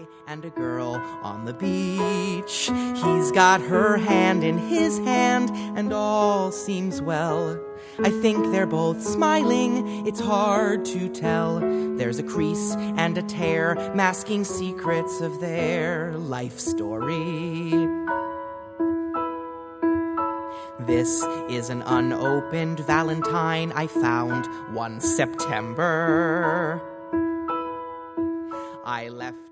guy and a girl on the beach. He's got her hand in his hand and all seems well. I think they're both smiling, it's hard to tell. There's a crease and a tear masking secrets of their life story. This is an unopened Valentine I found one September. I left